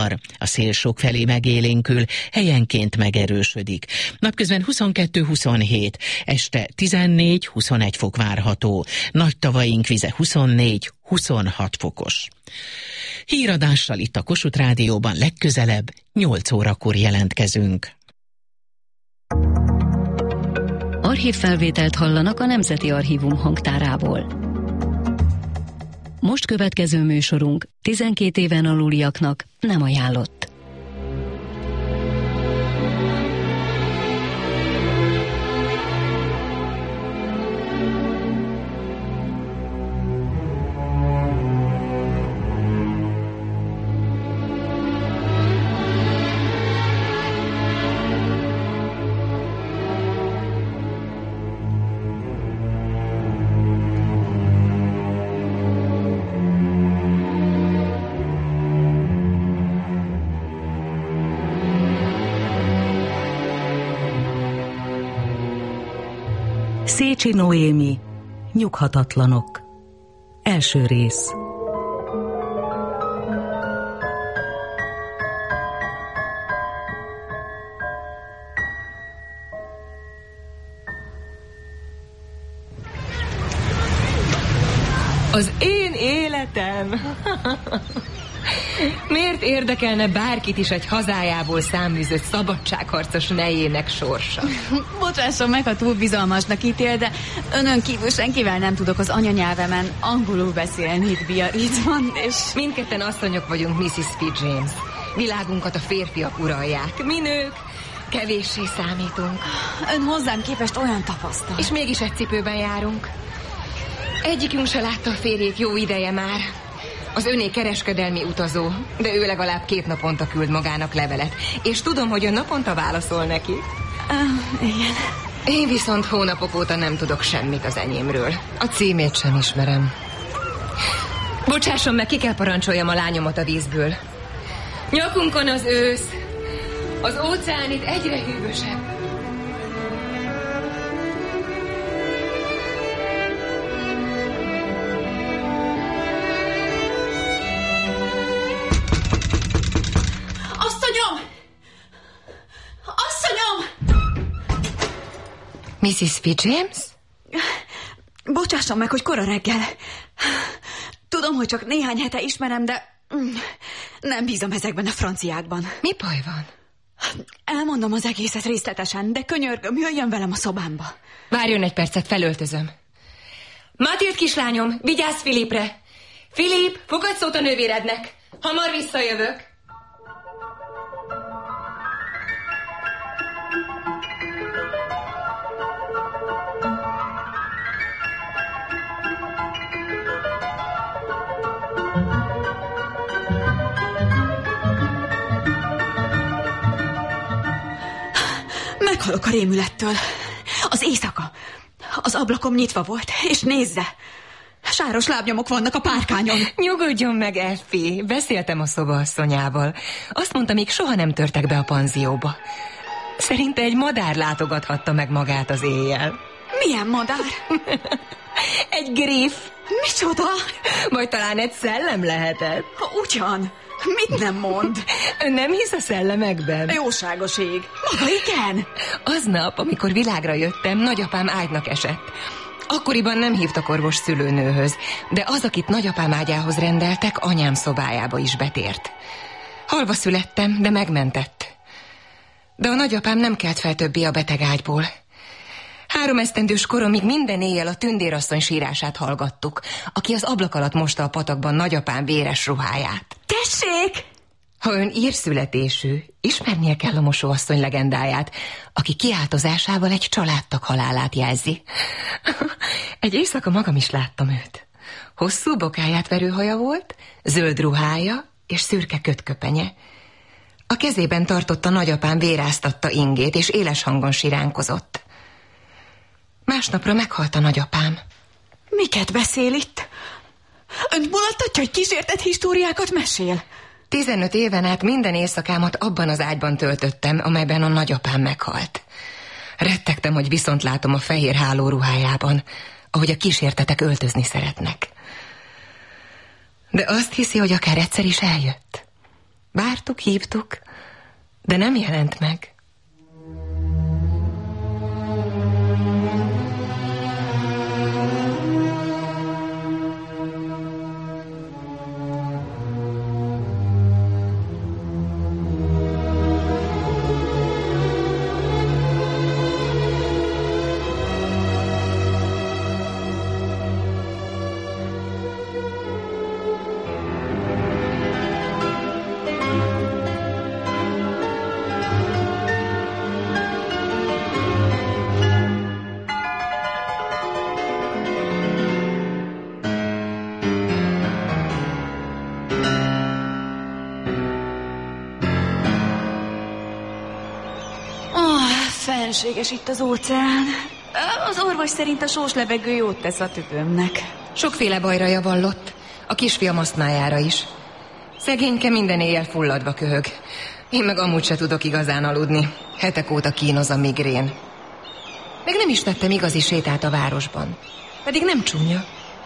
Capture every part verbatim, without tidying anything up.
vihar, a szél sokfelé megélénkül, helyenként megerősödik. Napközben huszonkettő-huszonhét, este tizennégy-huszonegy fok várható. Nagy tavaink vize huszonnégy-huszonhat fokos. Híradással itt a Kossuth Rádióban legközelebb nyolc órakor jelentkezünk. Archívfelvételt hallanak a Nemzeti Archívum hangtárából. Most következő műsorunk tizenkét éven aluliaknak nem ajánlott. Szécsi Noémi, Nyughatatlanok. Első rész. Az én életem! Miért érdekelne bárkit is egy hazájából száműzött szabadságharcos nejének sorsa? Bocsásson meg, ha túl bizalmasnak ítél, de önön kívül senkivel nem tudok az anyanyelvemen angolul beszélni itt Biarritzban, és... Mindketten asszonyok vagyunk, missus Fitzjames. Világunkat a férfiak uralják. Mi nők kevéssé számítunk. Ön hozzám képest olyan tapasztal. És mégis egy cipőben járunk. Egyikünk se látta a férjét jó ideje már. Az öné kereskedelmi utazó, de ő legalább két naponta küld magának levelet. És tudom, hogy ön naponta válaszol neki. Uh, igen. Én viszont hónapok óta nem tudok semmit az enyémről. A címét sem ismerem. Bocsásson meg, ki kell parancsoljam a lányomat a vízből. Nyakunkon az ősz. Az óceán itt egyre hűvösebb. missus Fitzjames? Bocsásson meg, hogy kora reggel. Tudom, hogy csak néhány hete ismerem, de nem bízom ezekben a franciákban. Mi baj van? Elmondom az egészet részletesen, de könyörgöm, jöjjön velem a szobámba. Várjon egy percet, felöltözöm. Matild kislányom, vigyázz Filipre. Filip, fogadj szót a nővérednek. Hamar visszajövök. Meghalok a rémülettől. Az éjszaka. Az ablakom nyitva volt, és nézze! Sáros lábnyomok vannak a párkányon. Nyugodjon meg, Effie. Beszéltem a szobaasszonyával. Azt mondta, még soha nem törtek be a panzióba. Szerinte egy madár látogathatta meg magát az éjjel. Milyen madár? Egy griff. Micsoda? Vagy talán egy szellem lehetett. Ugyan. Mit nem mond? Ön nem hisz a szellemekben? Jóságos ég. Maga igen? Aznap, amikor világra jöttem, nagyapám ágynak esett. Akkoriban nem hívtak orvos szülőnőhöz, de az, akit nagyapám ágyához rendeltek, anyám szobájába is betért. Halva születtem, de megmentett. De a nagyapám nem kelt fel többé a beteg ágyból. Három esztendős koromig minden éjjel a tündérasszony sírását hallgattuk, aki az ablak alatt mosta a patakban nagyapám véres ruháját. Tessék! Ha ön írszületésű, ismernie kell a mosóasszony legendáját, aki kiáltozásával egy családtag halálát jelzi. Egy éjszaka magam is láttam őt. Hosszú bokáját verő haja volt, zöld ruhája és szürke kötköpenye. A kezében tartotta nagyapám véráztatta ingét, és éles hangon siránkozott. Másnapra meghalt a nagyapám. Miket beszél itt? Önt mulattatja, hogy kísértett históriákat mesél? Tizenöt éven át minden éjszakámat abban az ágyban töltöttem, amelyben a nagyapám meghalt. Rettegtem, hogy viszont látom a fehér háló ruhájában, ahogy a kísértetek öltözni szeretnek. De azt hiszi, hogy akár egyszer is eljött. Vártuk, hívtuk, de nem jelent meg. Fenséges itt az óceán. Az orvos szerint a sós levegő jót tesz a tüdőmnek. Sokféle bajra javallott, a kisfiam asztmájára is. Szegényke minden éjjel fulladva köhög. Én meg amúgy se tudok igazán aludni. Hetek óta kínoz a migrén. Meg nem is tettem igazi sétát a városban. Pedig nem csúnya.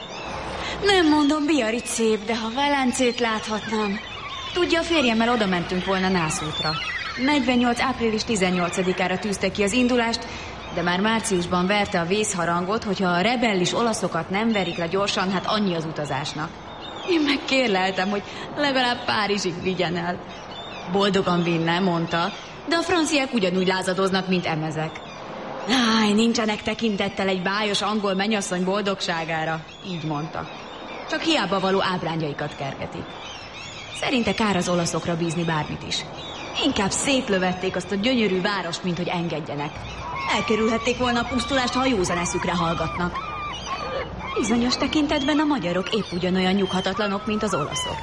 Nem mondom, Biarritz szép, de ha Velencét láthatnám. Tudja, a férjemmel oda mentünk volna nászútra. negyvennyolc április tizennyolcadikára tűzte ki az indulást, de már márciusban verte a vészharangot, hogyha a rebellis olaszokat nem verik le gyorsan, hát annyi az utazásnak. Én meg kérleltem, hogy legalább Párizsig vigyen el. Boldogan vinne, mondta, de a franciák ugyanúgy lázadoznak, mint emezek. Áj, nincsenek tekintettel egy bájos angol mennyasszony boldogságára, így mondta. Csak hiába való ábrányaikat kergetik. Szerinte kár az olaszokra bízni bármit is. Inkább szétlövették azt a gyönyörű várost, mint hogy engedjenek. Elkerülhették volna a pusztulást, ha a józan eszükre hallgatnak. Bizonyos tekintetben a magyarok épp ugyanolyan nyughatatlanok, mint az olaszok.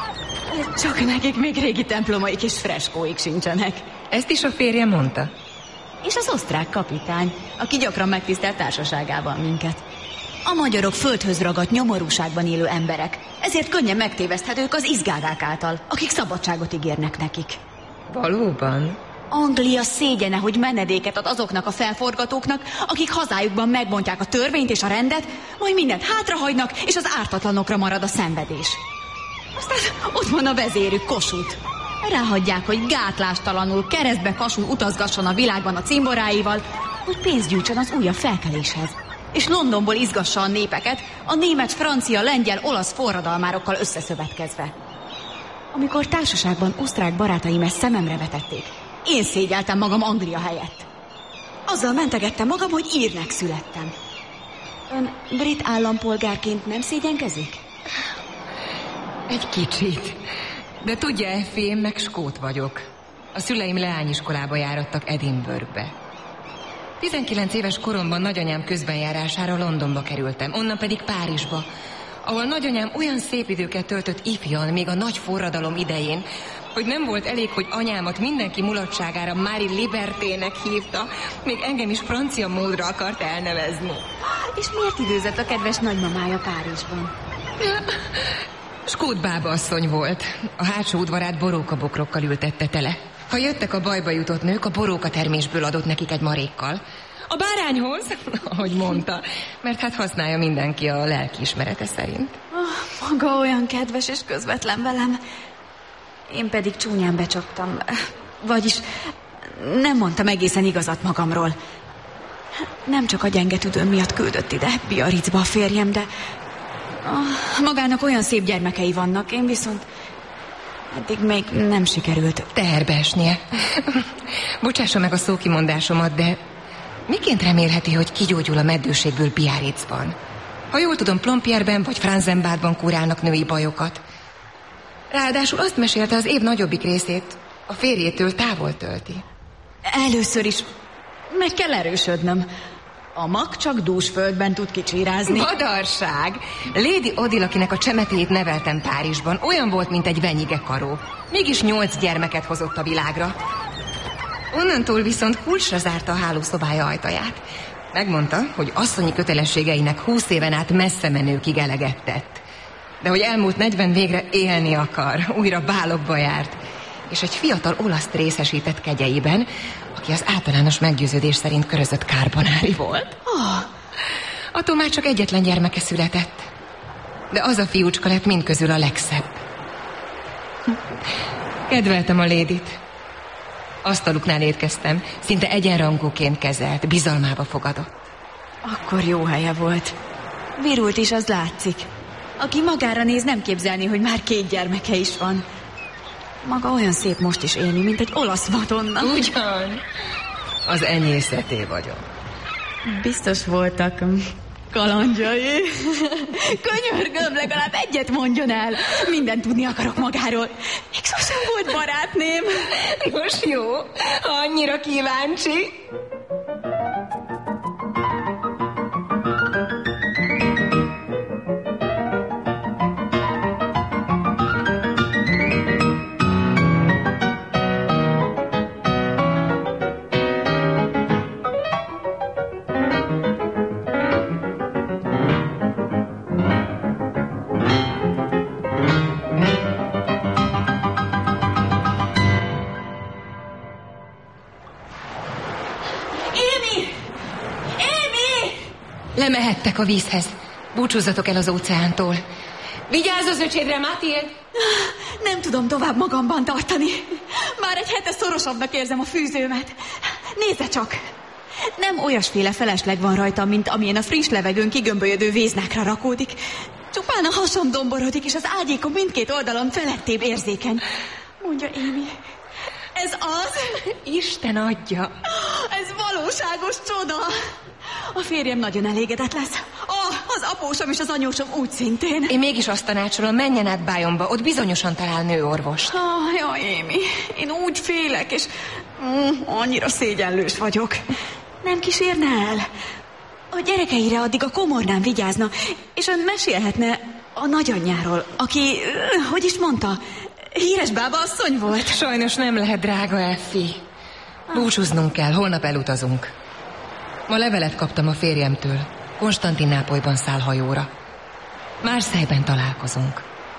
Csak nekik még régi templomaik és freskóik sincsenek. Ezt is a férje mondta? És az osztrák kapitány, aki gyakran megtisztelt társaságában minket. A magyarok földhöz ragadt nyomorúságban élő emberek, ezért könnyen megtéveszthetők az izgárák által, akik szabadságot ígérnek nekik. Valóban? Anglia szégyene, hogy menedéket ad azoknak a felforgatóknak, akik hazájukban megbontják a törvényt és a rendet, majd mindent hátrahagynak, és az ártatlanokra marad a szenvedés. Aztán ott van a vezérük, Kossuth. Ráhagyják, hogy gátlástalanul keresztbe kasul utazgasson a világban a cimboráival, hogy pénzt gyűjtsön az újabb felkeléshez. És Londonból izgassa a népeket, a német, francia, lengyel, olasz forradalmárokkal összeszövetkezve. Amikor társaságban osztrák barátaim ezt szememre vetették, én szégyeltem magam Anglia helyett. Azzal mentegettem magam, hogy írnek születtem. Ön brit állampolgárként nem szégyenkezik? Egy kicsit. De tudja, Effi, én meg skót vagyok. A szüleim leányiskolába járattak Edinburghbe. tizenkilenc éves koromban nagyanyám közbenjárására Londonba kerültem, onnan pedig Párizsba, ahol nagyanyám olyan szép időket töltött ifjan, még a nagy forradalom idején, hogy nem volt elég, hogy anyámat mindenki mulatságára Mári Libertének hívta, még engem is francia módra akart elnevezni. És miért időzött a kedves nagymamája Párizsban? Skót bábaasszony volt. A hátsó udvarát borókabokrokkal ültette tele. Ha jöttek a bajba jutott nők, a boróka termésből adott nekik egy marékkal. A bárányhoz, ahogy mondta, mert hát használja mindenki a lelkiismerete szerint. Oh, maga olyan kedves és közvetlen velem. Én pedig csúnyán becsaptam. Vagyis nem mondtam egészen igazat magamról. Nem csak a gyenge tüdőm miatt küldött ide Biarritzba a férjem, de oh, magának olyan szép gyermekei vannak, én viszont eddig még nem sikerült teherbe esnie. Bocsássa meg a szókimondásomat, de miként remélheti, hogy kigyógyul a meddőségből Biarritzban? Ha jól tudom, Plompierben vagy Franzenbádban kurálnak női bajokat. Ráadásul azt mesélte, az év nagyobbik részét a férjétől távol tölti. Először is meg kell erősödnöm. A mag csak dús földben tud kicsirázni. Badarság! Lady Odile, akinek a csemetéjét neveltem Párizsban, olyan volt, mint egy venyige karó. Mégis nyolc gyermeket hozott a világra. Onnantól viszont kulcsra zárta a hálószobája ajtaját. Megmondta, hogy asszonyi kötelességeinek húsz éven át messze menőkig eleget tett. De hogy elmúlt negyven végre élni akar, újra bálokba járt. És egy fiatal olaszt részesített kegyeiben, aki az általános meggyőződés szerint körözött kárbonári volt. Oh. Attól már csak egyetlen gyermeke született. De az a fiúcska lett mindközül a legszebb. Kedveltem a lédit. Asztaluknál érkeztem, szinte egyenrangúként kezelt, bizalmába fogadott. Akkor jó helye volt. Virult is, az látszik. Aki magára néz, nem képzelni, hogy már két gyermeke is van. Maga olyan szép most is élni, mint egy olasz madonna. Ugyan, az enyészeté vagyok. Biztos voltak kalandjai. Könyörgöm, legalább egyet mondjon el. Mindent tudni akarok magáról. Még sosem volt barátném. Most jó, annyira kíváncsi. Lemehettek a vízhez. Búcsúzzatok el az óceántól. Vigyázz az öcsédre, Mathilde! Nem tudom tovább magamban tartani. Már egy hete szorosabbnak érzem a fűzőmet. Nézze csak! Nem olyasféle felesleg van rajtam, mint amilyen a friss levegőn kigömbölyödő véznákra rakódik. Csupán a hasam domborodik, és az ágyékom mindkét oldalon felettébb érzékeny. Mondja, Amy, ez az? Isten adja! Ez valóságos csoda! A férjem nagyon elégedett lesz. Oh, az apósom és az anyósom úgy szintén. Én mégis azt tanácsolom, menjen át Bayonba, ott bizonyosan talál nőorvost. Oh, jaj, Amy, én úgy félek, és mm, annyira szégyenlős vagyok. Nem kísérne el? A gyerekeire addig a komornán vigyázna, és ön mesélhetne a nagyanyjáról, aki, hogy is mondta, híres bába asszony volt. Sajnos nem lehet, drága Effie. Búcsúznunk kell, holnap elutazunk. Ma levelet kaptam a férjemtől. Konstantinápolyban száll hajóra. Marseille-ben találkozunk.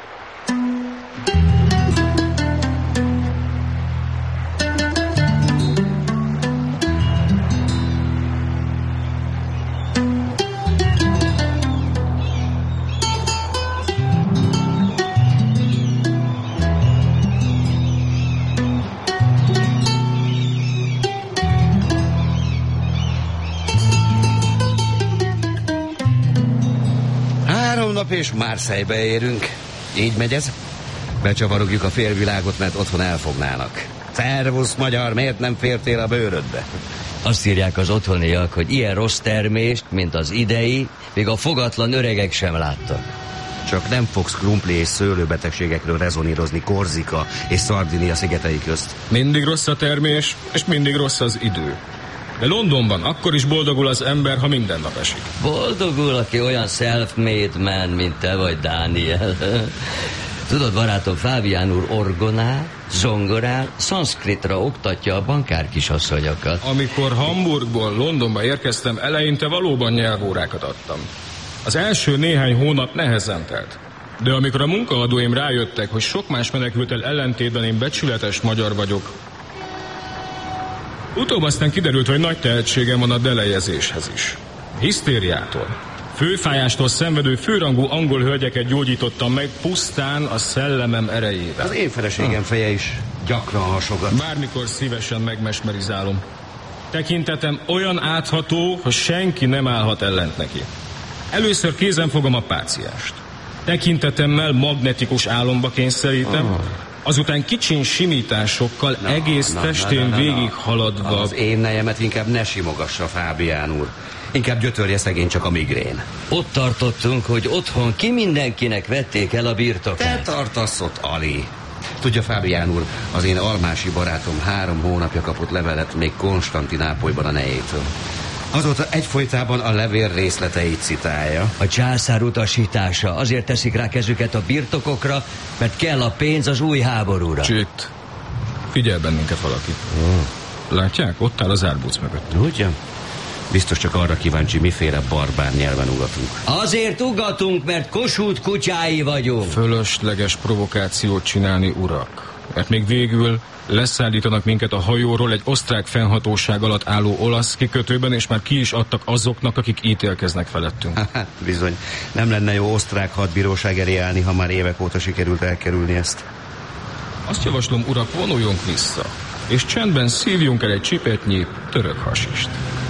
És Marseille-be érünk. Így megy ez? Becsavarogjuk a félvilágot, mert otthon elfognának. Szervusz, magyar, miért nem fértél a bőrödbe? Azt írják az otthoniak, hogy ilyen rossz termést, mint az idei, még a fogatlan öregek sem láttak. Csak nem fogsz krumpli és szőlőbetegségekről rezonírozni Korzika és Szardinia szigetei közt. Mindig rossz a termés, és mindig rossz az idő. De Londonban akkor is boldogul az ember, ha minden nap esik. Boldogul, aki olyan self-made man, mint te vagy, Dániel. Tudod, barátom, Fábián úr orgonál, zongorál, szanszkritra oktatja a bankár kisasszonyokat. Amikor Hamburgból Londonba érkeztem, eleinte valóban nyelvórákat adtam. Az első néhány hónap nehezen telt. De amikor a munkaadóim rájöttek, hogy sok más menekülttel ellentétben én becsületes magyar vagyok, utóbb aztán kiderült, hogy nagy tehetségem van a delejezéshez is. Hisztériától, főfájástól szenvedő főrangú angol hölgyeket gyógyítottam meg pusztán a szellemem erejével. Az én feleségem feje is gyakran hasogat. Bármikor szívesen megmesmerizálom. Tekintetem olyan átható, hogy senki nem állhat ellent neki. Először kézen fogom a páciást. Tekintetemmel magnetikus álomba kényszerítem, oh. Azután kicsin simításokkal na, egész na, testén na, na, na, végig haladva... Az én nejemet inkább ne simogassa, Fábián úr. Inkább gyötörje szegény csak a migrén. Ott tartottunk, hogy otthon ki mindenkinek vették el a birtokát. Te tartasz ott, Ali. Tudja, Fábián úr, az én almási barátom három hónapja kapott levelet még Konstantinápolyban a nejétől. Azóta egyfolytában a levél részleteit citálja. A császár utasítása. Azért teszik rá kezüket a birtokokra, mert kell a pénz az új háborúra. Csitt. Figyel bennünket valaki. Oh. Látják? Ott áll az árbóc mögött. Ugye? Biztos csak arra kíváncsi, miféle barbár nyelven ugatunk. Azért ugatunk, mert Kossuth kutyái vagyunk. Fölösleges provokációt csinálni, urak. Mert még végül leszállítanak minket a hajóról egy osztrák fennhatóság alatt álló olasz kikötőben, és már ki is adtak azoknak, akik ítélkeznek felettünk. Hát bizony, nem lenne jó osztrák hadbíróság elé állni, ha már évek óta sikerült elkerülni ezt. Azt javaslom, urak, vonuljunk vissza, és csendben szívjunk el egy csipetnyi török hasist.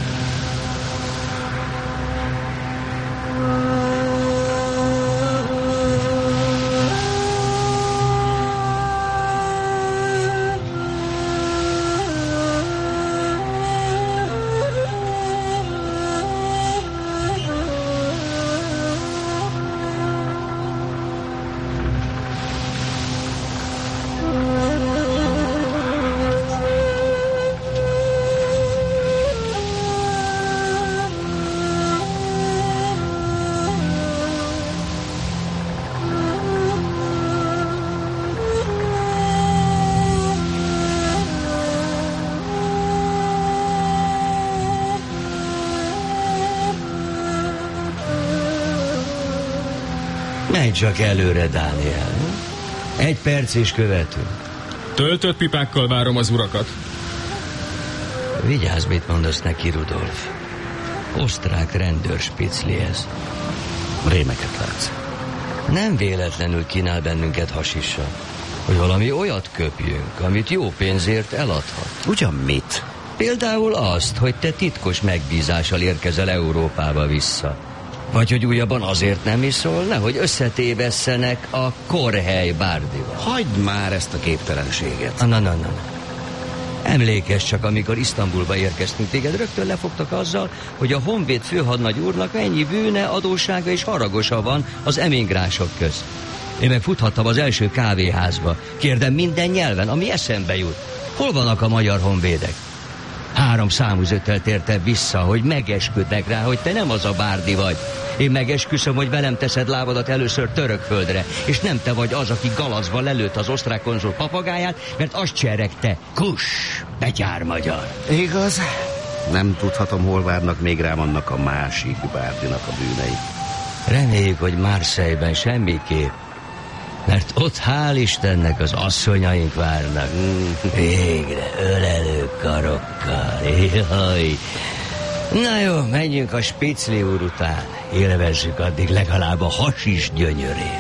Menj csak előre, Dániel. Egy perc is követünk. Töltött pipákkal várom az urakat. Vigyázz, mit mondasz neki, Rudolf. Osztrák rendőrspicli ez. Rémeket látsz. Nem véletlenül kínál bennünket hasissal, hogy valami olyat köpjünk, amit jó pénzért eladhat. Ugyan mit? Például azt, hogy te titkos megbízással érkezel Európába vissza. Vagy hogy újabban azért nem iszol, nehogy összetévesszenek a korhely bárdival. Hagyd már ezt a képtelenséget. Na, na, na, na. Emlékezz csak, amikor Isztambulba érkeztünk, téged rögtön lefogtak azzal, hogy a honvéd főhadnagy úrnak mennyi bűne, adóssága és haragosa van az emigránsok közt. Én meg futhattam az első kávéházba. Kérdem minden nyelven, ami eszembe jut. Hol vannak a magyar honvédek? Három száműzöttel tértem vissza, hogy megesküdnek rá, hogy te nem az a bárdi vagy. Én megesküszöm, hogy velem teszed lábadat először Törökföldre, és nem te vagy az, aki galacba lelőtt az osztrák konzul papagáját, mert azt cseregte. Kus, betyár magyar. Igaz? Nem tudhatom, hol várnak még rám annak a másik bárdinak a bűnei. Reméljük, hogy Marseille-ben semmiképp, mert ott hál' Istennek az asszonyaink várnak. Végre ölelő karokkal. Jaj. Na jó, menjünk a Spicli úr után. Élvezzük addig legalább a hasis gyönyörét.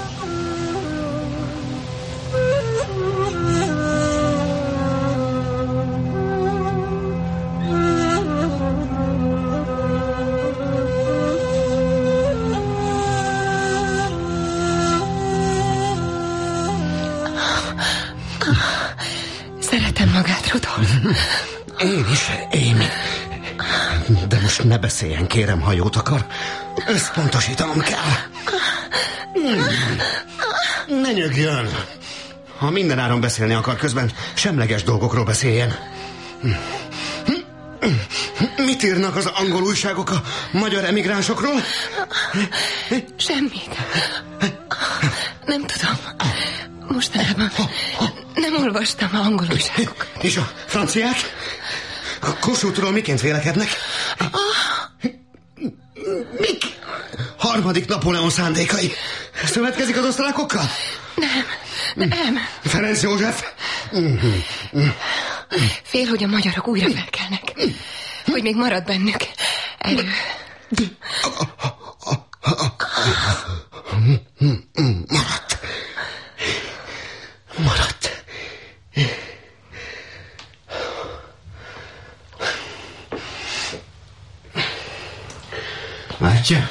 Szeretem magát, Rudolf. Én is, Amy. De most ne beszéljen, kérem, ha jót akar. Összpontosítanom kell. Ne nyögjön. Ha mindenáron beszélni akar, közben semleges dolgokról beszéljen. Mit írnak az angol újságok a magyar emigránsokról? Semmit. Nem tudom. Mostanában nem olvastam a angol újságokat. És a franciák? A Kossuthról miként vélekednek? Mik? Harmadik Napóleon szándékai. Szövetkezik az osztrákokkal? Nem, nem. Ferenc József? Fél, hogy a magyarok újra felkelnek. Hogy még marad bennük erő. Maradt. Maradt. Látja?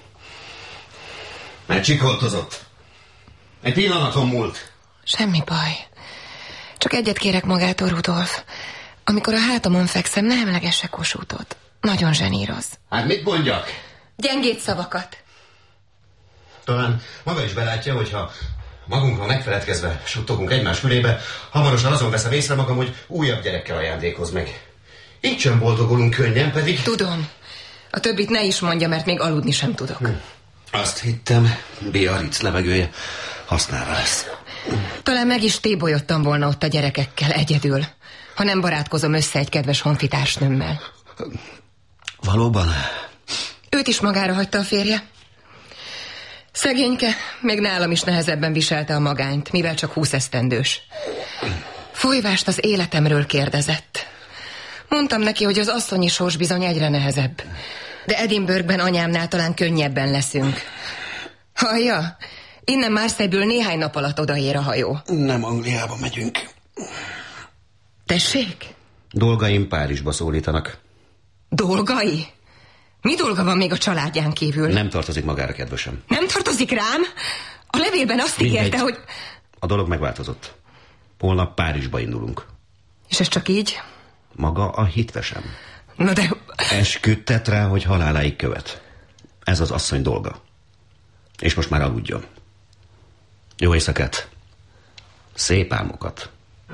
Megcsikoltozott. Egy pillanaton múlt. Semmi baj. Csak egyet kérek magától, Rudolf. Amikor a hátamon fekszem, ne emlegesse Kossuthot. Nagyon zseníroz. Hát mit mondjak? Gyengéd szavakat. Talán maga is belátja, hogyha magunkról megfeledkezve suttogunk egymás fülébe, hamarosan azon veszem észre magam, hogy újabb gyerekkel ajándékoz meg. Így sem boldogulunk könnyen, pedig... Tudom. A többit ne is mondja, mert még aludni sem tudok. Hm. Azt hittem, Biarritz levegője hasznára lesz. Talán meg is tébolyodtam volna ott a gyerekekkel egyedül, ha nem barátkozom össze egy kedves honfitársnőmmel. Valóban? Őt is magára hagyta a férje. Szegényke még nálam is nehezebben viselte a magányt, mivel csak húsz esztendős. Folyvást az életemről kérdezett. Mondtam neki, hogy az asszonyi sors bizony egyre nehezebb. De Edinburghben anyámnál talán könnyebben leszünk. Hallja? Innen Marseille-ből néhány nap alatt odaér a hajó. Nem Angliába megyünk. Tessék? Dolgaim Párizsba szólítanak. Dolgai? Mi dolga van még a családján kívül? Nem tartozik magára, kedvesem. Nem tartozik rám? A levélben azt Mindegy. ígérte, hogy... A dolog megváltozott. Holnap Párizsba indulunk. És ez csak így? Maga a hitvesem. Na de... Esküdtet rá, hogy haláláig követ. Ez az asszony dolga. És most már aludjon. Jó éjszakát. Szép álmokat.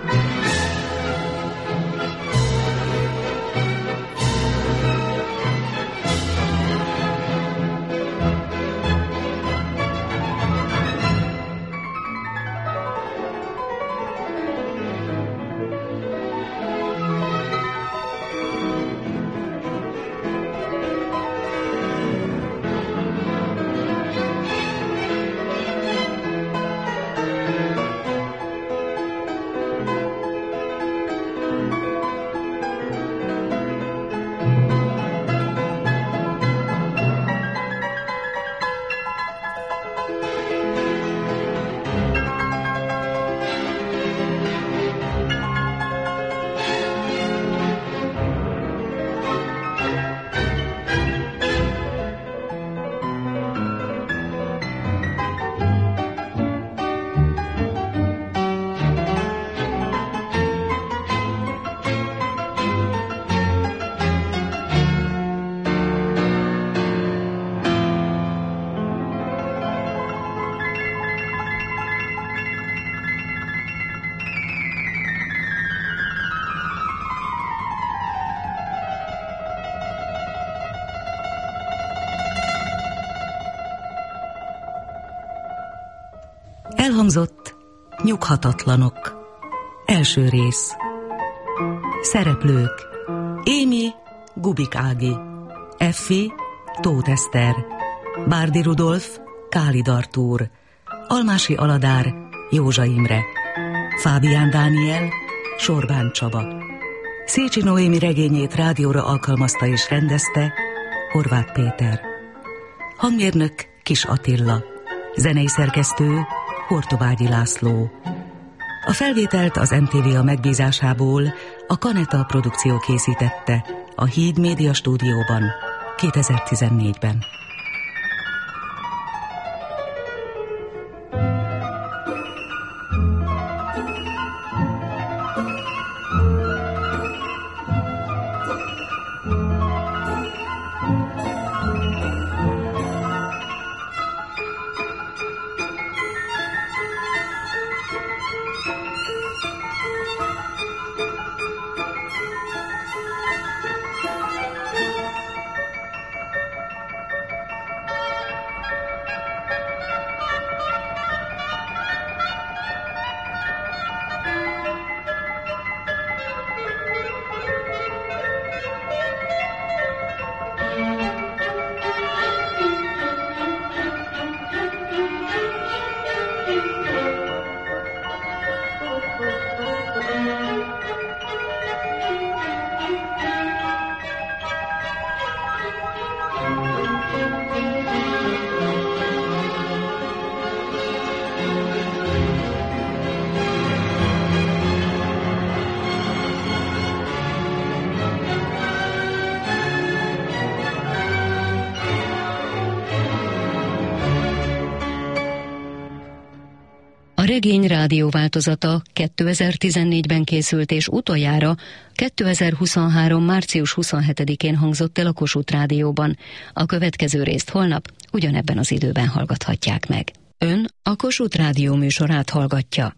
Elhangzott Nyughatatlanok. Első rész. Szereplők: Émi, Gubik Ági, Effi, Tóth Eszter, Bárdi Rudolf, Kálid Artúr, Almási Aladár, Józsa Imre, Fábián Dániel, Sorbán Csaba. Szécsi Noémi regényét rádióra alkalmazta és rendezte Horváth Péter. Hangmérnök Kis Attila. Zenei szerkesztő Hortobágyi László. A felvételt az em té vé a megbízásából a Kaneta produkció készítette a Híd Média Stúdióban kétezer-tizennégyben. A regény rádióváltozata kétezer-tizennégyben készült, és utoljára kétezer-huszonhárom. március huszonhetedikén hangzott el a Kossuth Rádióban. A következő részt holnap ugyanebben az időben hallgathatják meg. Ön a Kossuth Rádió műsorát hallgatja.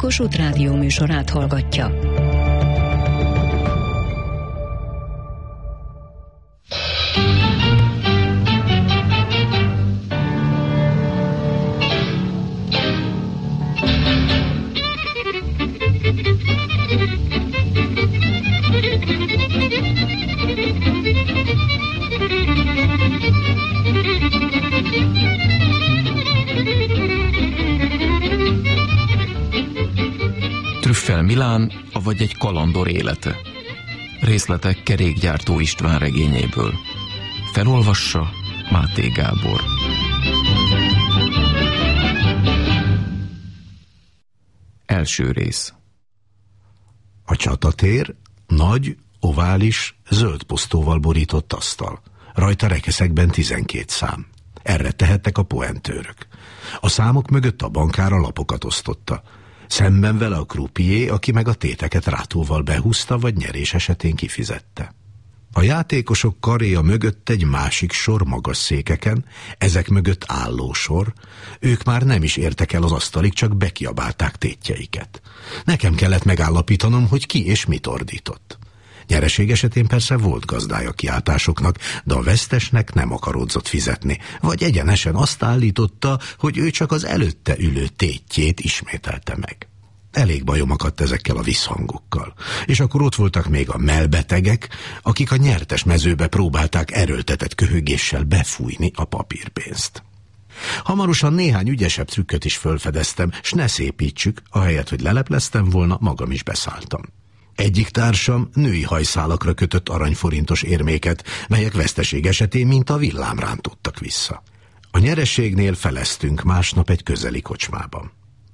Kossuth Rádió műsorát hallgatja. Trüffel Milán, avagy egy kalandor élete. Részletek Kerékgyártó István regényéből. Felolvassa Máté Gábor. Első rész. A csatatér nagy, ovális, zöld posztóval borított asztal. Rajta rekeszekben tizenkét szám. Erre tehettek a poentőrök. A számok mögött a bankár a lapokat osztotta. Szemben vele a croupier, aki meg a téteket rátóval behúzta, vagy nyerés esetén kifizette. A játékosok karéja mögött egy másik sor magas székeken, ezek mögött álló sor. Ők már nem is értek el az asztalig, csak bekiabálták tétjeiket. Nekem kellett megállapítanom, hogy ki és mit ordított. Nyereség esetén persze volt gazdája kiáltásoknak, de a vesztesnek nem akaródzott fizetni, vagy egyenesen azt állította, hogy ő csak az előtte ülő tétjét ismételte meg. Elég bajom akadt ezekkel a visszhangokkal. És akkor ott voltak még a melbetegek, akik a nyertes mezőbe próbálták erőltetett köhögéssel befújni a papírpénzt. Hamarosan néhány ügyesebb trükköt is fölfedeztem, s ne szépítsük, ahelyett, hogy lelepleztem volna, magam is beszálltam. Egyik társam női hajszálakra kötött aranyforintos érméket, melyek veszteség esetén mint a villám rántottak vissza. A nyereségnél feleztünk másnap egy közeli kocsmában.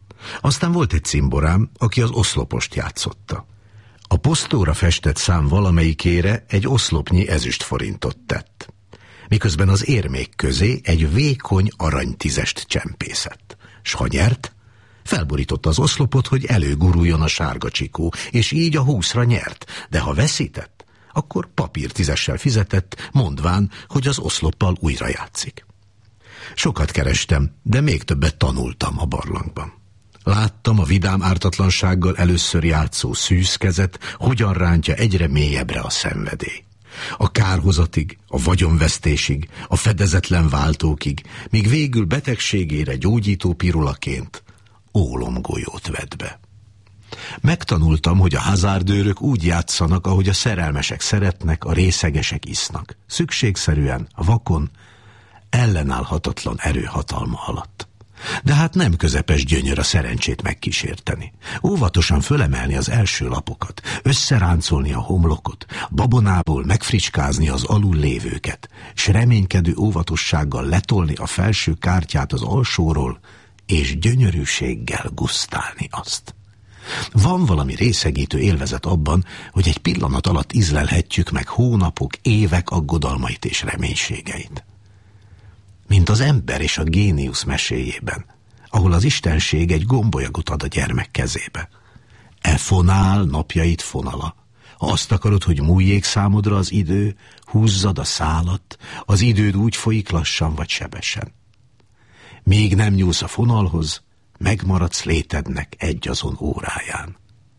Aztán volt egy cimborám, aki az oszlopost játszotta. A posztóra festett szám valamelyikére egy oszlopnyi ezüstforintot tett, miközben az érmék közé egy vékony aranytízest csempészett. S ha nyert, felborította az oszlopot, hogy előguruljon a sárga csikó, és így a húszra nyert, de ha veszített, akkor papírtízessel fizetett, mondván, hogy az oszloppal újra játszik. Sokat kerestem, de még többet tanultam a barlangban. Láttam a vidám ártatlansággal először játszó szűzkezet, hogyan rántja egyre mélyebbre a szenvedély. A kárhozatig, a vagyonvesztésig, a fedezetlen váltókig, míg végül betegségére gyógyító pirulaként ólomgolyót vett be. Megtanultam, hogy a hazárdőrök úgy játszanak, ahogy a szerelmesek szeretnek, a részegesek isznak. Szükségszerűen, vakon, ellenállhatatlan erőhatalma alatt. De hát nem közepes gyönyör a szerencsét megkísérteni. Óvatosan fölemelni az első lapokat, összeráncolni a homlokot, babonából megfricskázni az alul lévőket, s reménykedő óvatossággal letolni a felső kártyát az alsóról, és gyönyörűséggel gusztálni azt. Van valami részegítő élvezet abban, hogy egy pillanat alatt ízlelhetjük meg hónapok, évek aggodalmait és reménységeit. Mint az ember és a géniusz meséjében, ahol az istenség egy gombolyagot ad a gyermek kezébe. E fonál napjait fonala. Ha azt akarod, hogy múljék számodra az idő, húzzad a szálat, az időd úgy folyik lassan vagy sebesen. Míg nem nyúlsz a fonalhoz, megmaradsz létednek egy azon óráján.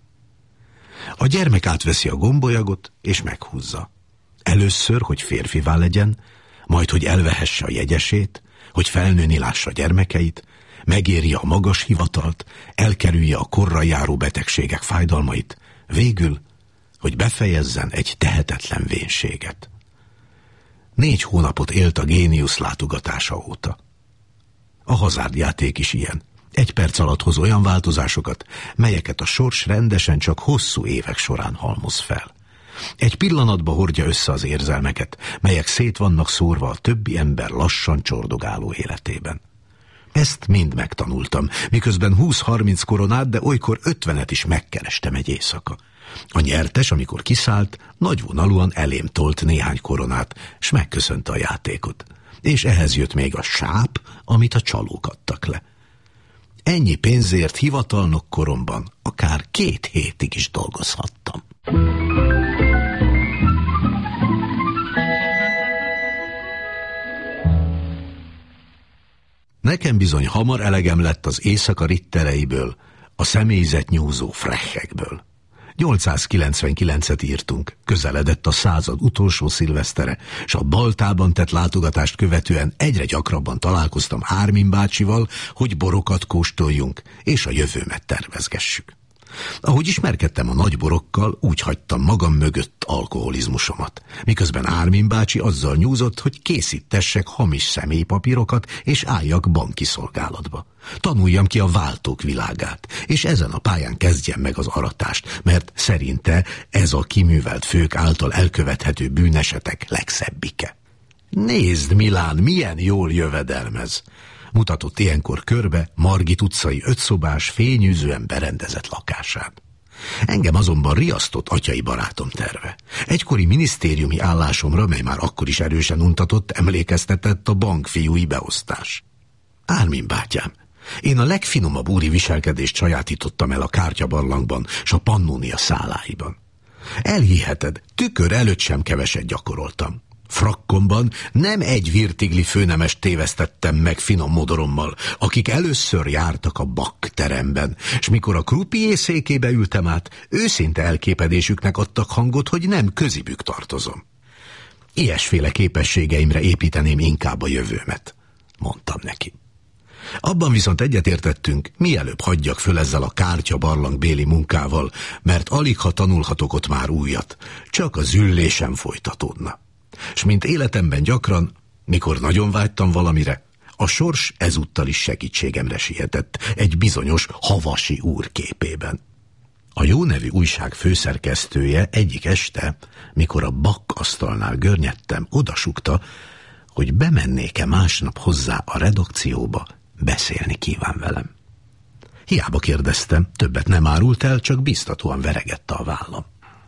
A gyermek átveszi a gombolyagot, és meghúzza. Először, hogy férfivá legyen, majd, hogy elvehesse a jegyesét, hogy felnőni lássa gyermekeit, megérje a magas hivatalt, elkerülje a korra járó betegségek fájdalmait, végül, hogy befejezzen egy tehetetlen vénséget. Négy hónapot élt a géniusz látogatása óta. A hazárdjáték is ilyen. Egy perc alatt hoz olyan változásokat, melyeket a sors rendesen csak hosszú évek során halmoz fel. Egy pillanatba hordja össze az érzelmeket, melyek szét vannak szórva a többi ember lassan csordogáló életében. Ezt mind megtanultam, miközben húsz-harminc koronát, de olykor ötvenet is megkerestem egy éjszaka. A nyertes, amikor kiszállt, nagyvonalúan elém tolt néhány koronát, s megköszönte a játékot. És ehhez jött még a sáp, amit a csalók adtak le. Ennyi pénzért hivatalnok koromban akár két hétig is dolgozhattam. Nekem bizony hamar elegem lett az éjszaka rittereiből, a a személyzet nyúzó frechekből. nyolcszázkilencvenkilencet írtunk, közeledett a század utolsó szilvesztere, s a Baltában tett látogatást követően egyre gyakrabban találkoztam Ármin bácsival, hogy borokat kóstoljunk, és a jövőmet tervezgessük. Ahogy ismerkedtem a nagy borokkal, úgy hagytam magam mögött alkoholizmusomat, miközben Ármin bácsi azzal nyúzott, hogy készítessek hamis személypapírokat, és álljak banki szolgálatba. Tanuljam ki a váltók világát, és ezen a pályán kezdjem meg az aratást, mert szerinte ez a kiművelt fők által elkövethető bűnesetek legszebbike. Nézd, Milán, milyen jól jövedelmez! Mutatott ilyenkor körbe Margit utcai ötszobás, fényűzően berendezett lakását. Engem azonban riasztott atyai barátom terve. Egykori minisztériumi állásomra, mely már akkor is erősen untatott, emlékeztetett a bankfiúi beosztás. Ármin bátyám, én a legfinomabb úri viselkedést sajátítottam el a kártyabarlangban s a Pannónia száláiban. Elhiheted, tükör előtt sem keveset gyakoroltam. Frakkomban nem egy virtigli főnemest tévesztettem meg finom modorommal, akik először jártak a bakteremben, s mikor a krupié székébe ültem át, őszinte elképedésüknek adtak hangot, hogy nem közibük tartozom. Ilyesféle képességeimre építeném inkább a jövőmet, mondtam neki. Abban viszont egyetértettünk, mielőbb hagyjak föl ezzel a kártya barlangbéli munkával, mert alig ha tanulhatok ott már újat, csak az üllésem folytatódna. S mint életemben gyakran, mikor nagyon vágytam valamire, a sors ezúttal is segítségemre sietett egy bizonyos Havasi úr képében. A Jó nevű újság főszerkesztője egyik este, mikor a bakkasztalnál görnyedtem, odasukta, hogy bemennék-e másnap hozzá a redakcióba, beszélni kíván velem. Hiába kérdeztem, többet nem árult el, csak biztatóan veregette a vállam.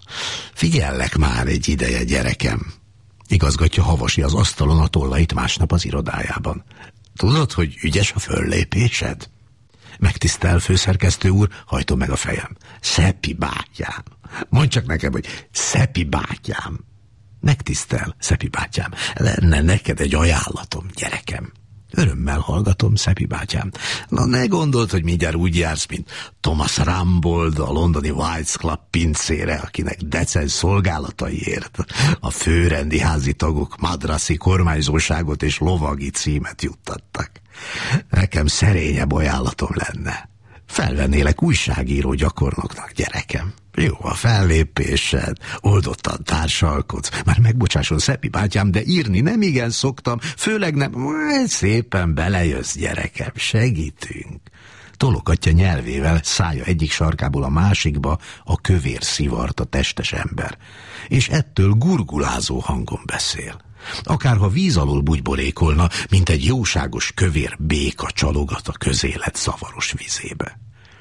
Figyellek már egy ideje, gyerekem, igazgatja Havasi az asztalon a tollait másnap az irodájában. Tudod, hogy ügyes a föllépésed? Megtisztel, főszerkesztő úr, hajtom meg a fejem. Szepi bátyám. Mondd csak nekem, hogy Szepi bátyám. Megtisztel, Szepi bátyám. Lenne neked egy ajánlatom, gyerekem. Örömmel hallgatom, Szepi bátyám. Na, ne gondold, hogy mindjárt úgy jársz, mint Thomas Rambold, a londoni White's Club pincére, akinek decens szolgálataiért a főrendi házi tagok madraszi kormányzóságot és lovagi címet juttattak. Nekem szerényebb ajánlatom lenne. Felvennélek újságíró gyakornoknak, gyerekem. Jó a fellépésed, oldottan társalkodsz. Már megbocsásson, Szepi bátyám, de írni nem igen szoktam, főleg nem... Szépen belejössz, gyerekem, segítünk. Tologatja nyelvével szája egyik sarkából a másikba a kövér szivart a testes ember, és ettől gurgulázó hangon beszél. Akárha víz alól bugyborékolna, mint egy jóságos kövér béka csalogat a közélet zavaros vizébe.